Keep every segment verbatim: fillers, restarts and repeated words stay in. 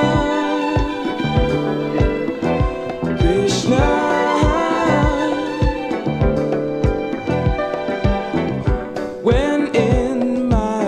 When in my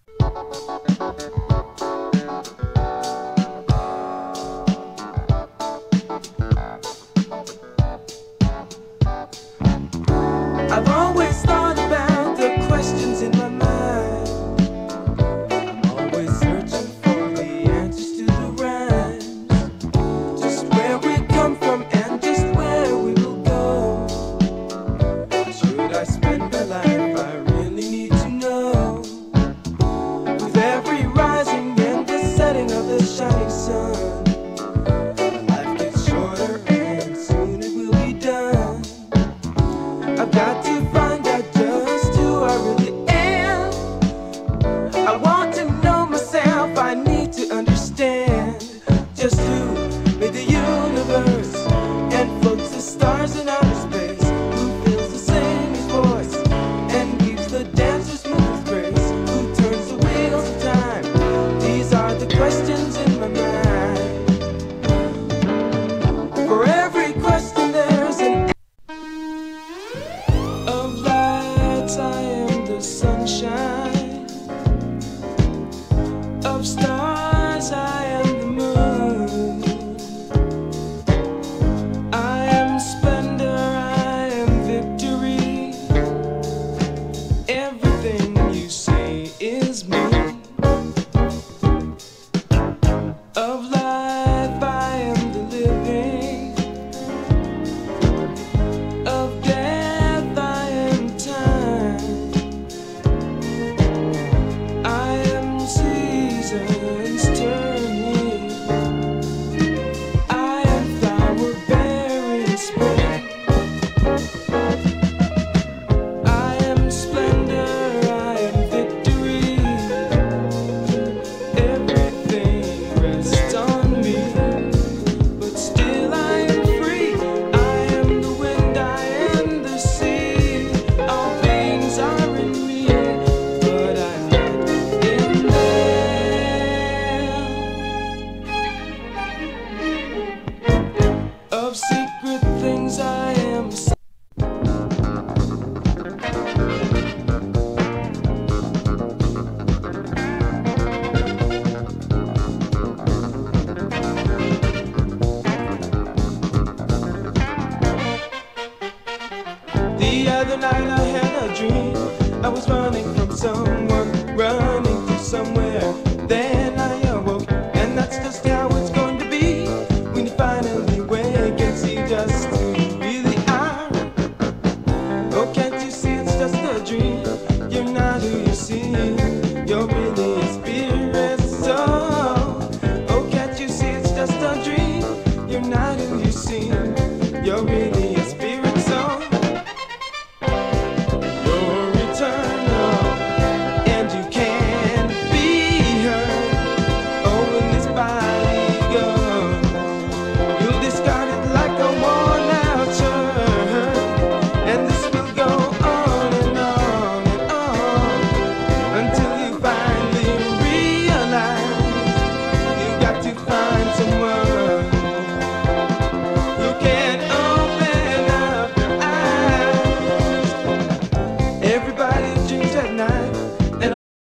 I've always thought about the questions in my mind. I'm always searching for the answers to the rhymes. Just where we come from and just where we will go. Should I spend my life? I really need to know. With every rising and the setting of the shining sun, life gets shorter and soon it will be done. I've got to find out just who I really am. I want to know myself, I need to understand just who made the universe and floats the stars in outer space. Who feels the singer's voice and keeps the dancers move with grace? Who turns the wheels of time? These are the questions in my mind. For every question there's an of lights, I am the sunshine. Of stars, I am the moon. I am splendor, I am victory. Everything you say is me. Of life, I am the living. Of death, I am time. I am seasons turning. I am flower bearing spring. I am splendor, I am victory. Everything rests on me, but still I am free. I am the wind, I am the sea. All things are in me, but I'm not in them. Of secret things I